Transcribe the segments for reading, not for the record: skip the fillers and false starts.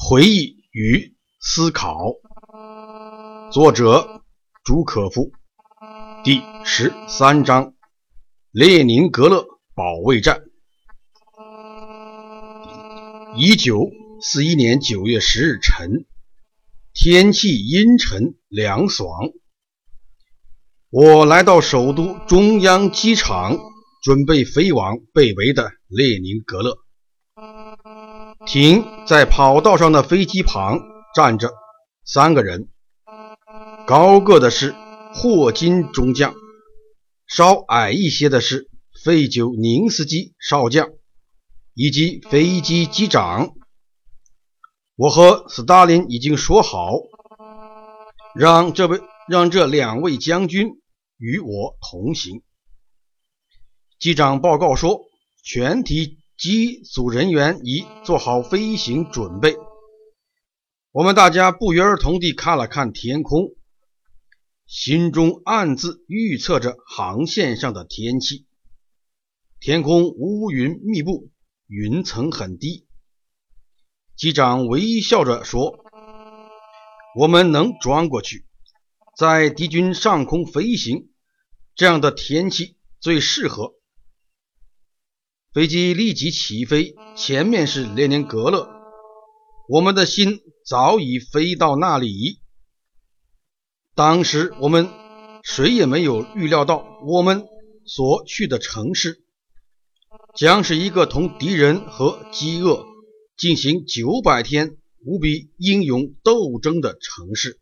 回忆与思考，作者朱可夫。第13章，列宁格勒保卫战。1941年9月10日晨，天气阴沉凉爽。我来到首都中央机场，准备飞往被围的列宁格勒。停在跑道上的飞机旁站着3个人，高个的是霍金中将，稍矮一些的是费久宁斯基少将，以及飞机机长。我和斯大林已经说好，让这2位将军与我同行。机长报告说，全体机组人员已做好飞行准备。我们大家不约而同地看了看天空，心中暗自预测着航线上的天气。天空乌云密布，云层很低。机长微笑着说，我们能钻过去，在敌军上空飞行，这样的天气最适合。飞机立即起飞，前面是列宁格勒，我们的心早已飞到那里。当时我们谁也没有预料到，我们所去的城市将是一个同敌人和饥饿进行900天无比英勇斗争的城市。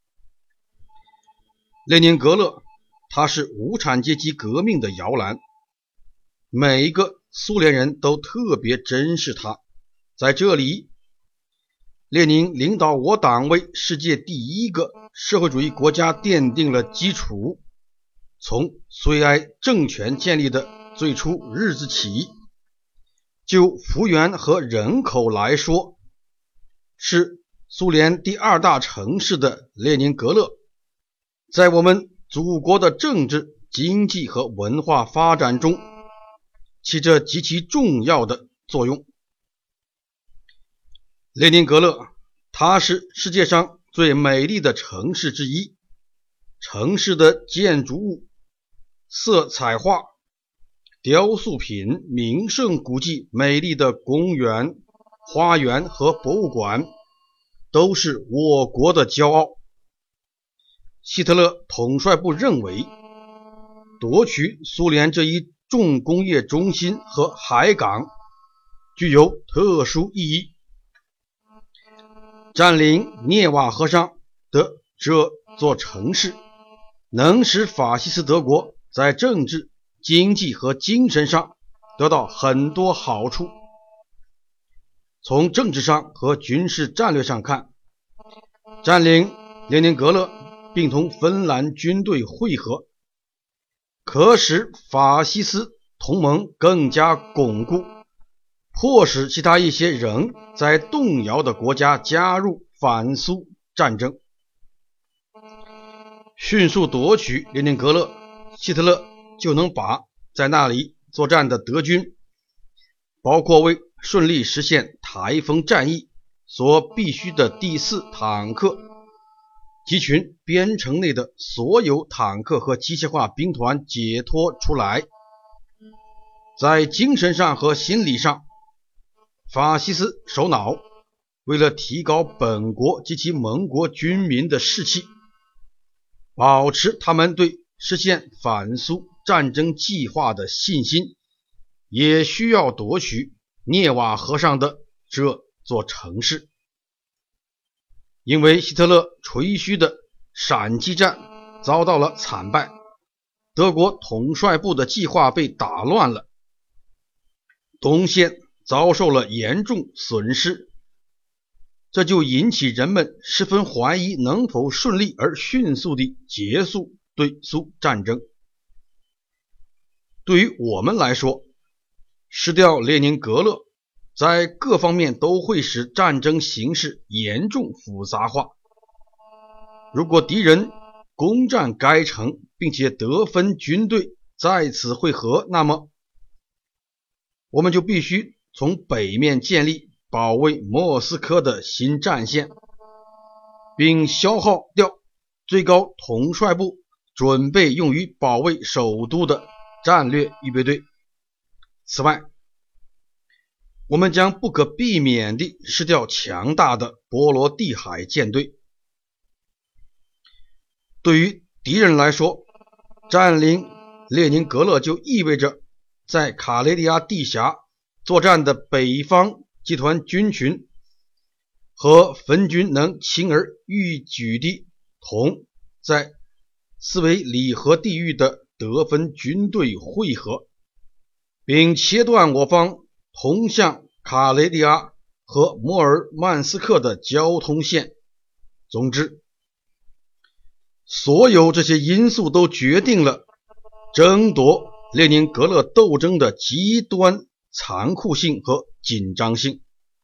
列宁格勒，它是无产阶级革命的摇篮，每一个苏联人都特别珍视它。在这里，列宁领导我党为世界第一个社会主义国家奠定了基础。从苏埃政权建立的最初日子起，就幅员和人口来说，是苏联第2大城市的列宁格勒，在我们祖国的政治、经济和文化发展中起着极其重要的作用。列宁格勒，它是世界上最美丽的城市之一，城市的建筑物、色彩画、雕塑品、名胜古迹、美丽的公园、花园和博物馆都是我国的骄傲。希特勒统帅部认为，夺取苏联这一重工业中心和海港具有特殊意义。占领涅瓦河上的这座城市，能使法西斯德国在政治、经济和精神上得到很多好处。从政治上和军事战略上看，占领列宁格勒并同芬兰军队会合，可使法西斯同盟更加巩固，迫使其他一些仍在动摇的国家加入反苏战争。迅速夺取列宁格勒，希特勒就能把在那里作战的德军，包括为顺利实现台风战役所必须的第4坦克集群编程内的所有坦克和机械化兵团解脱出来。在精神上和心理上，法西斯首脑为了提高本国及其盟国军民的士气，保持他们对实现反苏战争计划的信心，也需要夺取涅瓦河上的这座城市。因为希特勒吹嘘的闪击战遭到了惨败，德国统帅部的计划被打乱了，东线遭受了严重损失，这就引起人们十分怀疑能否顺利而迅速地结束对苏战争。对于我们来说，失掉列宁格勒在各方面都会使战争形势严重复杂化。如果敌人攻占该城，并且德芬军队在此会合，那么我们就必须从北面建立保卫莫斯科的新战线，并消耗掉最高统帅部准备用于保卫首都的战略预备队。此外，我们将不可避免地失掉强大的波罗的海舰队。对于敌人来说，占领列宁格勒就意味着在卡累利亚地峡作战的北方集团军群和分军能轻而易举地同在斯维里河地域的德芬军队会合，并切断我方通向卡累利亚和摩尔曼斯克的交通线。总之，所有这些因素都决定了争夺列宁格勒斗争的极端残酷性和紧张性。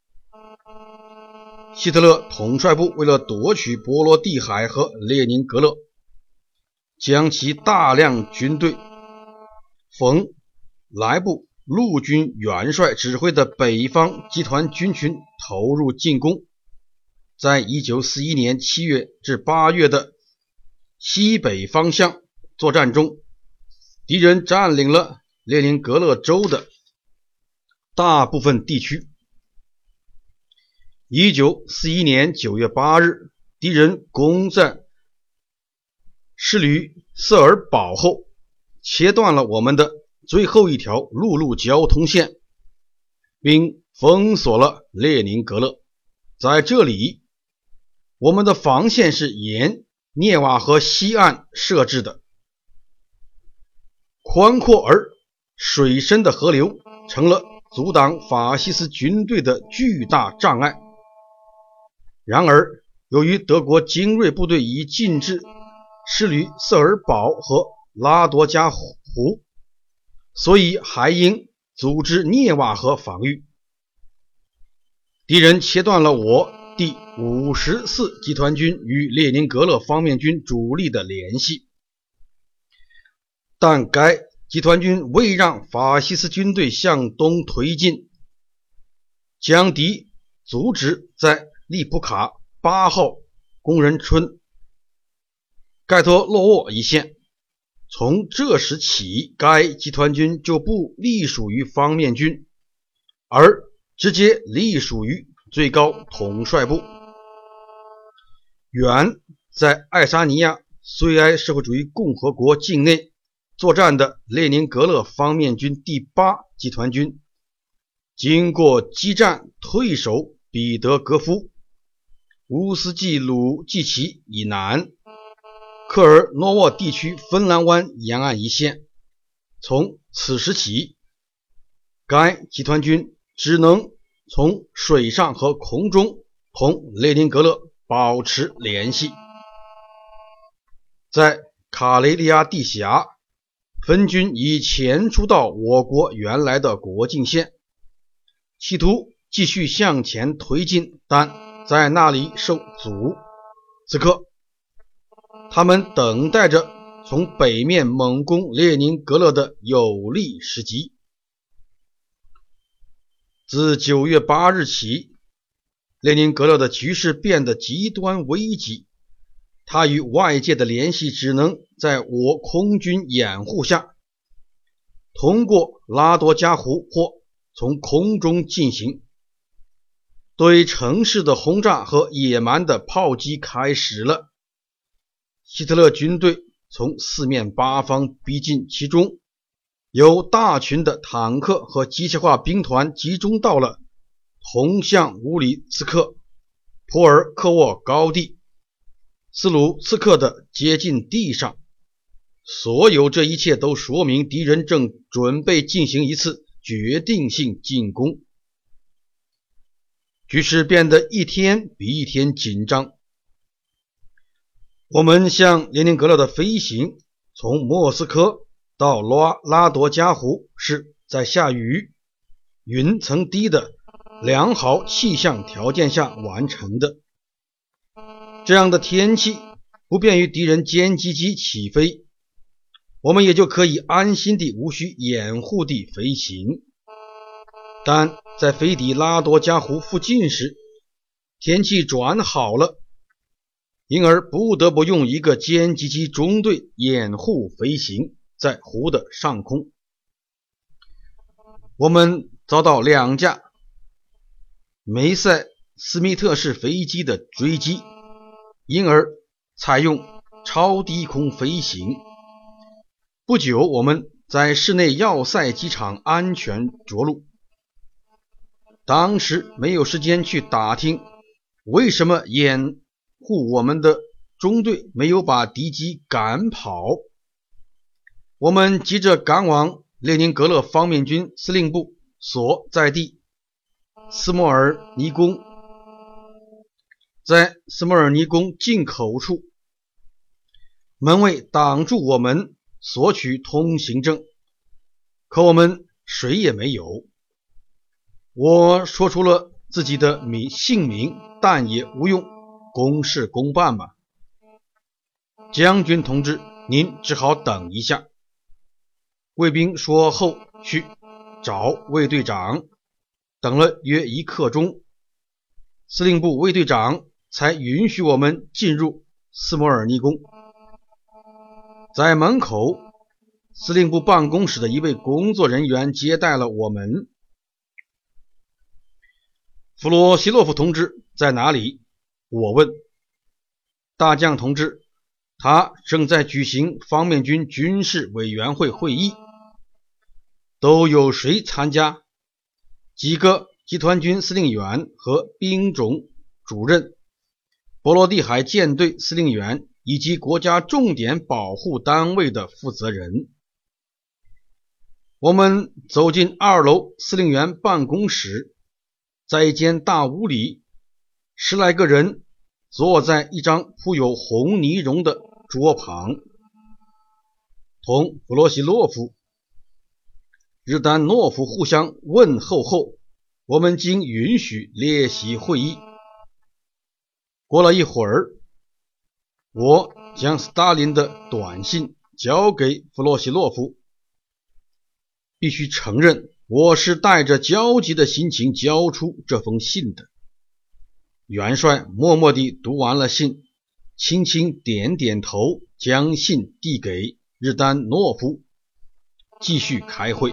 希特勒统帅部为了夺取波罗的海和列宁格勒，将其大量军队冯莱布陆军元帅指挥的北方集团军群投入进攻。在1941年7月至8月的西北方向作战中，敌人占领了列宁格勒州的大部分地区。1941年9月8日，敌人攻占施吕瑟尔堡后，切断了我们的最后一条陆路交通线，并封锁了列宁格勒。在这里，我们的防线是沿涅瓦河西岸设置的。宽阔而水深的河流成了阻挡法西斯军队的巨大障碍。然而，由于德国精锐部队已进至施吕瑟尔堡和拉多加湖，所以还应组织涅瓦河防御。敌人切断了我第54集团军与列宁格勒方面军主力的联系，但该集团军未让法西斯军队向东推进，将敌阻止在利普卡8号工人村盖托洛沃一线。从这时起，该集团军就不隶属于方面军，而直接隶属于最高统帅部。原在爱沙尼亚苏维埃社会主义共和国境内作战的列宁格勒方面军第8集团军，经过激战退守彼得格夫、乌斯季鲁季奇以南科尔诺沃地区芬兰湾沿岸一线。从此时起，该集团军只能从水上和空中同列宁格勒保持联系。在卡累利亚地峡，分军已潜出到我国原来的国境线，企图继续向前推进，但在那里受阻。此刻，他们等待着从北面猛攻列宁格勒的有利时机。自9月8日起，列宁格勒的局势变得极端危急，他与外界的联系只能在我空军掩护下，通过拉多加湖或从空中进行。对城市的轰炸和野蛮的炮击开始了。希特勒军队从四面八方逼近，其中有大群的坦克和机械化兵团集中到了通向乌里茨克、普尔科沃高地、斯鲁茨克的接近地上。所有这一切都说明敌人正准备进行一次决定性进攻。局势变得一天比一天紧张。我们向列宁格勒的飞行，从莫斯科到拉多加湖是在下雨、云层低的良好气象条件下完成的。这样的天气不便于敌人歼击机起飞，我们也就可以安心地无需掩护地飞行。 但在飞抵拉多加湖附近时，天气转好了，因而不得不用一个歼击机中队掩护飞行在湖的上空。我们遭到2架梅塞斯密特式飞机的追击，因而采用超低空飞行。不久，我们在市内要塞机场安全着陆。当时没有时间去打听为什么掩护我们的中队没有把敌机赶跑。我们急着赶往列宁格勒方面军司令部所在地斯莫尔尼宫。在斯莫尔尼宫进口处，门卫挡住我们索取通行证，可我们谁也没有。我说出了自己的姓名，但也无用，公事公办吧。将军同志，您只好等一下。卫兵说后去找卫队长，等了约1刻钟，司令部卫队长才允许我们进入斯摩尔尼宫。在门口，司令部办公室的一位工作人员接待了我们。弗罗西洛夫同志在哪里？我问。大将同志，他正在举行方面军军事委员会会议。都有谁参加？几个集团军司令员和兵种主任，波罗的海舰队司令员以及国家重点保护单位的负责人。我们走进2楼司令员办公室，在一间大屋里，10来个人坐在一张铺有红呢绒的桌旁。同弗罗西洛夫、日丹诺夫互相问候后，我们经允许列席会议。过了一会儿，我将斯大林的短信交给弗洛西洛夫。必须承认，我是带着焦急的心情交出这封信的。元帅默默地读完了信，轻轻点点头，将信递给日丹诺夫，继续开会。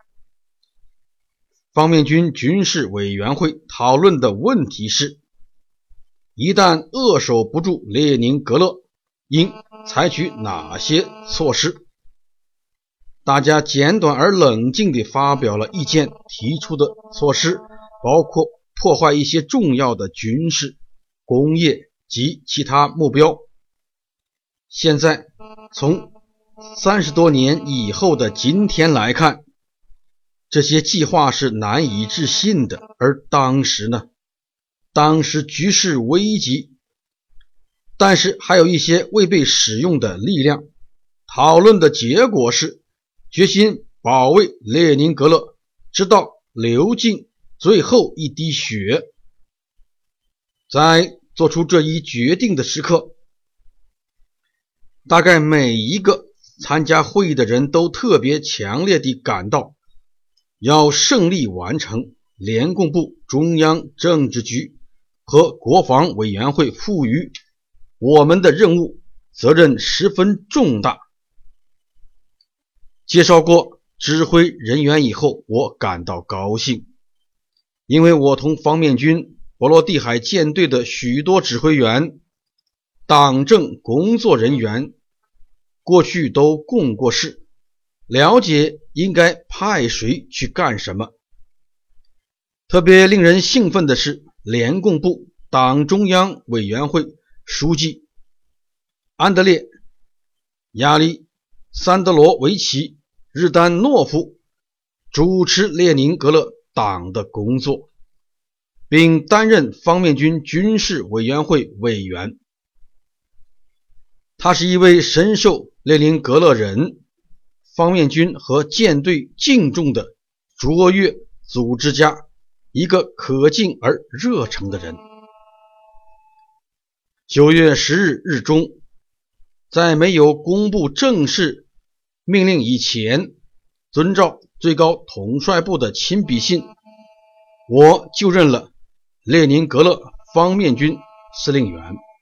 方面军军事委员会讨论的问题是，一旦扼守不住列宁格勒，应采取哪些措施？大家简短而冷静地发表了意见，提出的措施包括破坏一些重要的军事、工业及其他目标。现在，从30多年以后的今天来看，这些计划是难以置信的。而当时局势危急，但是还有一些未被使用的力量。讨论的结果是决心保卫列宁格勒，直到流尽最后一滴血。在做出这一决定的时刻，大概每一个参加会议的人都特别强烈地感到，要胜利完成联共部中央政治局和国防委员会赋予我们的任务，责任十分重大。介绍过指挥人员以后，我感到高兴，因为我同方面军波罗的海舰队的许多指挥员、党政工作人员过去都共过事，了解应该派谁去干什么。特别令人兴奋的是，联共部党中央委员会书记安德烈·亚历山德罗维奇·日丹诺夫主持列宁格勒党的工作，并担任方面军军事委员会委员。他是一位深受列宁格勒人、方面军和舰队敬重的卓越组织家，一个可敬而热诚的人。9月10日日中，在没有公布正式命令以前，遵照最高统帅部的亲笔信， 我就任了列宁格勒方面军司令员。